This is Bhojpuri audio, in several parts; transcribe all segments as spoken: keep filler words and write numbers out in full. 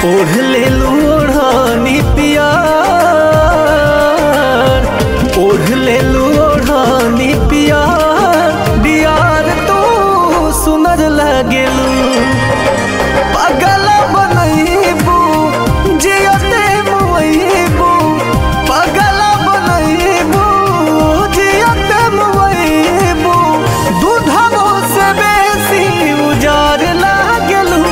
ओढ़ ले ओढ़नी पियार, ओढ़ ले ओढ़नी पियार, डियार तू सुनर लगेलू। पागल बनैबू जियते मुइबू, पागल बनैबू जियते मुइबू, दूधबो से बेसी उजार लागेलू।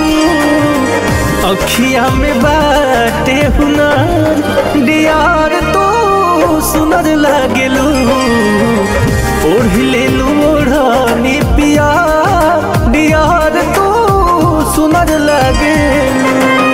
अखिया में बाटे हुनर, डियार तू सुनर लागेलू। ओढ़ लेलू ओढ़नी पिया, डियार तू सुनर लागेलू।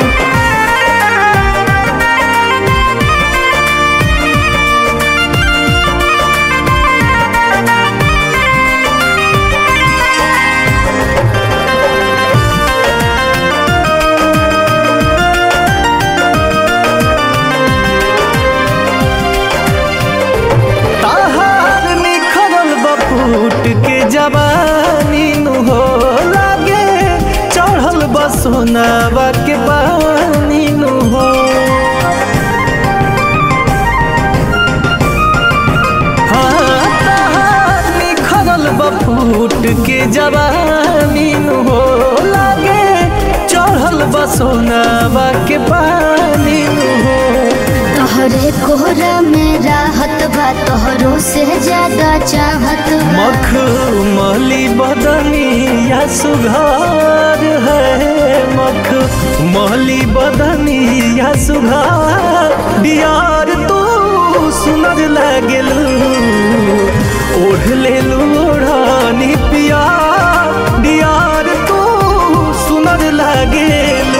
फूट के जवानी नु हो लागे, चढ़ल बसुनावा के पानी नु हो। हाँ तहार निखरल बफूट के जवानी नु हो लागे, चढ़ल बसुनावा के पानी नु हो। तोहरे कोहरा में राहत बा, तोहरो से ज्यादा चाहत। मखमली बदनिया सुघार है, मखमली बदनिया सुघार, डियार तू सुनर लागेलू। ओढ़ लेलू ओढ़नी पिया, डियार तू सुनर लागेलू।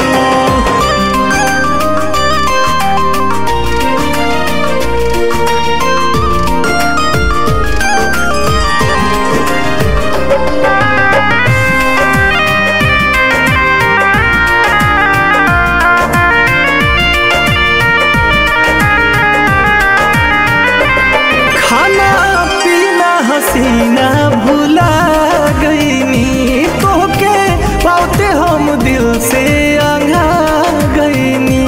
खाना पीना हसीना भुला गईनी, तोहके पाते हम दिल से आंगा गईनी।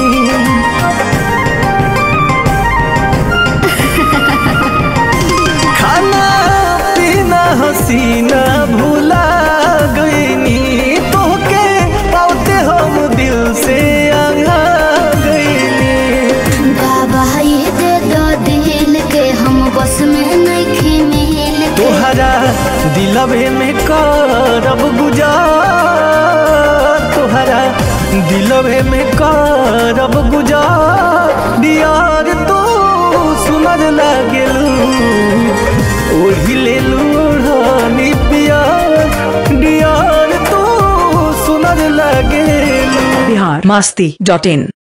खाना पीना हसीना भुला गईनी, तोहके पाते हम दिल से आंगा गईनी। गवाही दे दो दिल के, हम बस में नहीं मिल। तोहरा दिलवे में करब गुजार, तोहरा दिलवे में करब गुजार, डियार तू सुनर लागेलू। ओढ़ी लेलू ओढ़नी पिया, डियार तू सुनर लागेलू। बिहार मस्ती डॉट इन।